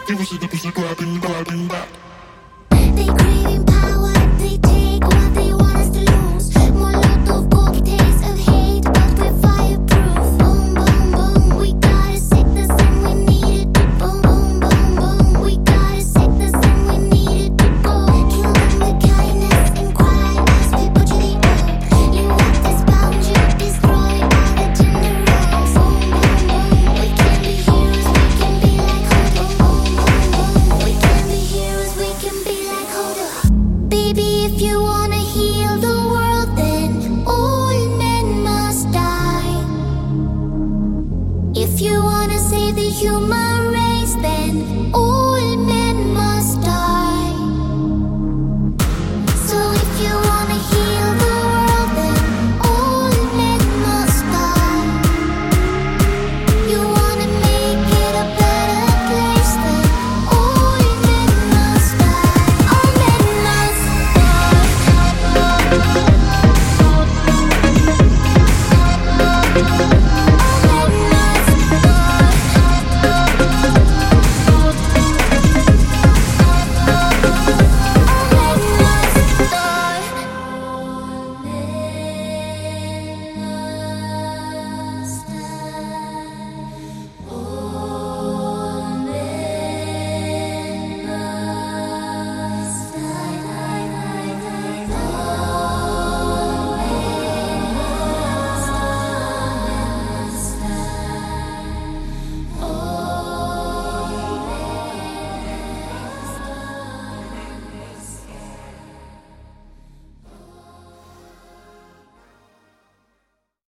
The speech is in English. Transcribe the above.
They craving power, they take what they want us to lose. Molotov cocktails of hate, but we're fireproof. Boom, boom, boom, we got a sickness and we need it to boom, boom, boom, boom. We got a sickness and we need it to go. Kill them with kindness and quiet as we butcher the old. You act as bound, you destroy all the generals. Boom, boom, boom, we can be heroes, we can be like Hodor. Boom, boom, boom, we can be heroes, we can be like Hodor. Baby, if you wanna heal the world, then all men must die. If you wanna save the human